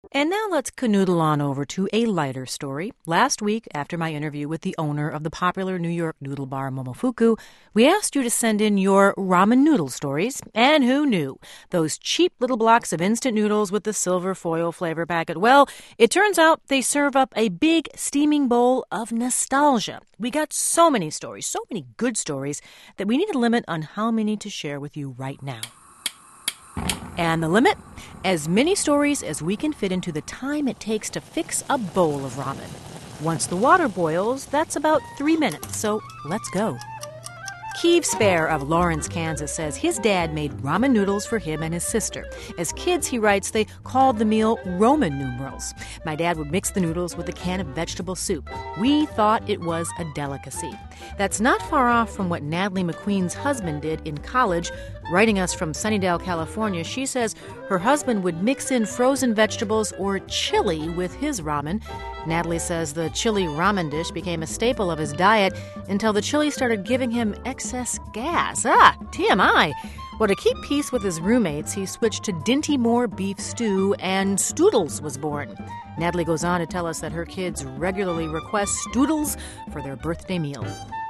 And now let's canoodle on over to a lighter story. Last week, after my interview with the owner of the popular New York noodle bar Momofuku, we asked you to send in your ramen noodle stories. And who knew? Those cheap little blocks of instant noodles with the silver foil flavor packet. Well, it turns out they serve up a big steaming bowl of nostalgia. We got so many stories, so many good stories, that we need a limit on how many to share with you right now. And the limit? As many stories as we can fit into the time it takes to fix a bowl of ramen. Once the water boils, that's about 3 minutes, so let's go. Keeve Spare of Lawrence, Kansas says his dad made ramen noodles for him and his sister. As kids, he writes, they called the meal Roman numerals. My dad would mix the noodles with a can of vegetable soup. We thought it was a delicacy. That's not far off from what Natalie McQueen's husband did in college. Writing us from Sunnydale, California, she says her husband would mix in frozen vegetables or chili with his ramen. Natalie says the chili ramen dish became a staple of his diet until the chili started giving him excess gas. TMI. Well, to keep peace with his roommates, he switched to Dinty Moore beef stew, and Stoodles was born. Natalie goes on to tell us that her kids regularly request Stoodles for their birthday meal.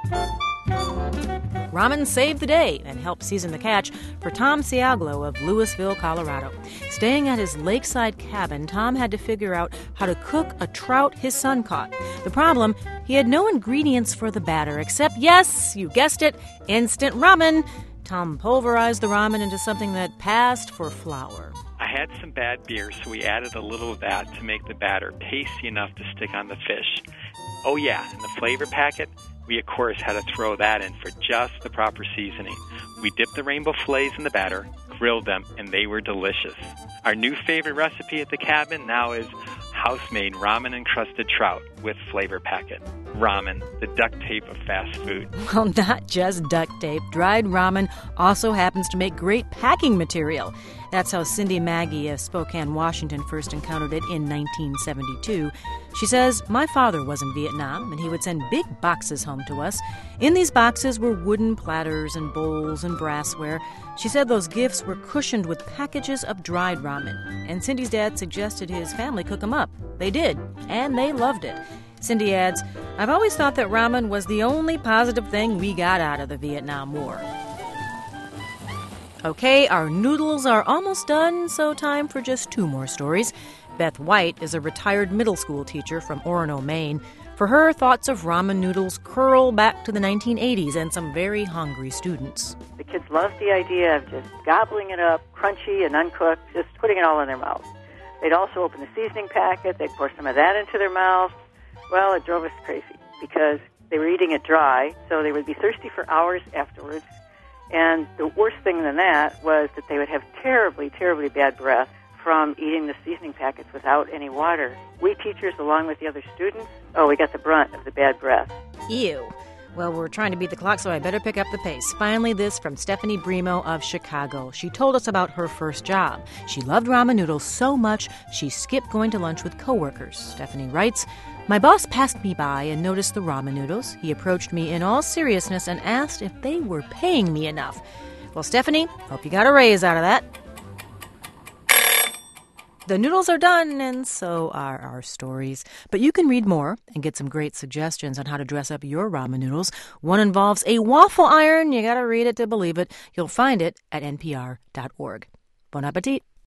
Ramen saved the day and helped season the catch for Tom Ciaglo of Louisville, Colorado. Staying at his lakeside cabin, Tom had to figure out how to cook a trout his son caught. The problem, he had no ingredients for the batter except, yes, you guessed it, instant ramen. Tom pulverized the ramen into something that passed for flour. I had some bad beer, so we added a little of that to make the batter pasty enough to stick on the fish. Oh yeah, and the flavor packet, we of course had to throw that in for just the proper seasoning. We dipped the rainbow fillets in the batter, grilled them, and they were delicious. Our new favorite recipe at the cabin now is house-made ramen-encrusted trout with flavor packet. Ramen, the duct tape of fast food. Well, not just duct tape. Dried ramen also happens to make great packing material. That's how Cindy Maggie of Spokane, Washington first encountered it in 1972. She says, my father was in Vietnam, and he would send big boxes home to us. In these boxes were wooden platters and bowls and brassware. She said those gifts were cushioned with packages of dried ramen. And Cindy's dad suggested his family cook them up. They did, and they loved it. Cindy adds, I've always thought that ramen was the only positive thing we got out of the Vietnam War. Okay, our noodles are almost done, so time for just 2 more stories. Beth White is a retired middle school teacher from Orono, Maine. For her, thoughts of ramen noodles curl back to the 1980s and some very hungry students. The kids loved the idea of just gobbling it up, crunchy and uncooked, just putting it all in their mouth. They'd also open the seasoning packet, they'd pour some of that into their mouth. Well, it drove us crazy because they were eating it dry, so they would be thirsty for hours afterwards. And the worst thing than that was that they would have terribly, terribly bad breath from eating the seasoning packets without any water. We teachers, along with the other students, we got the brunt of the bad breath. Ew. Well, we're trying to beat the clock, so I better pick up the pace. Finally, this from Stephanie Bremo of Chicago. She told us about her first job. She loved ramen noodles so much, she skipped going to lunch with coworkers. Stephanie writes, my boss passed me by and noticed the ramen noodles. He approached me in all seriousness and asked if they were paying me enough. Well, Stephanie, hope you got a raise out of that. The noodles are done, and so are our stories. But you can read more and get some great suggestions on how to dress up your ramen noodles. One involves a waffle iron. You got to read it to believe it. You'll find it at npr.org. Bon appetit.